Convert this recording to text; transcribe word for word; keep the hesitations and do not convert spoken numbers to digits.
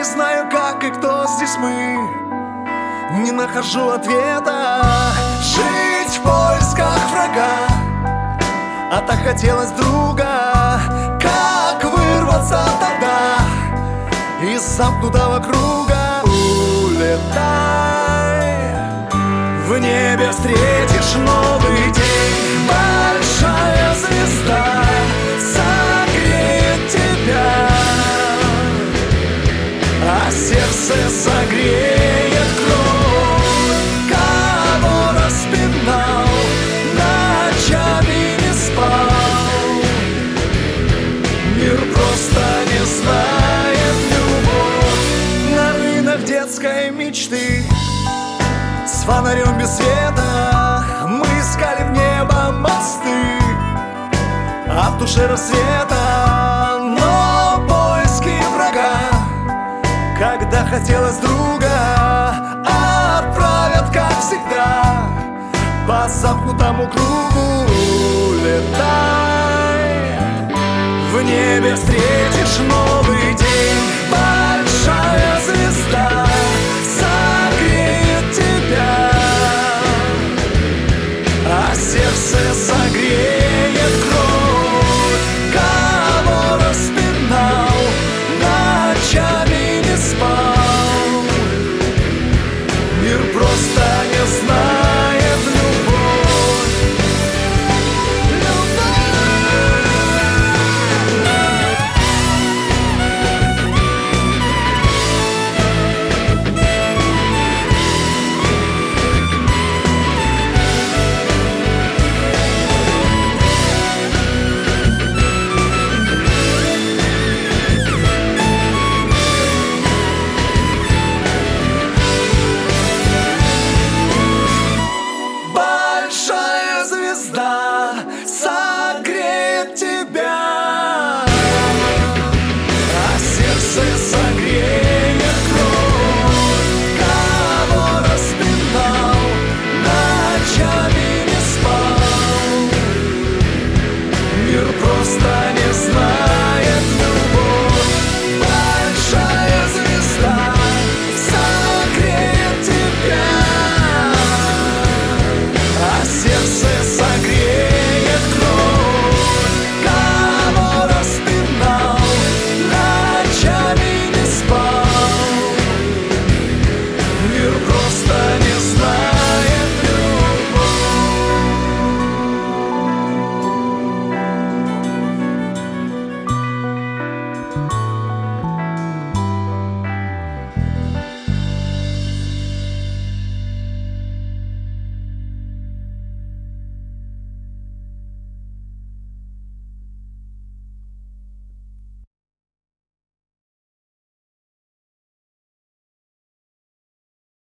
не знаю, как и кто здесь мы. Не нахожу ответа. Жить в поисках врага, а так хотелось друга. Как вырваться тогда из замкнутого круга? Улетай, в небе встретишь новый день. Большая звезда согреет тебя, а сердце согреет кровь. Кого распинал, ночами не спал. Мир просто не знает любовь. На руинах детской мечты, с фонарем без света, мы искали в небо мосты, а в душе рассвета. Но поиски врага, когда хотелось друга, отправят, как всегда, по замкнутому кругу. Улетай, в небе встретишь новый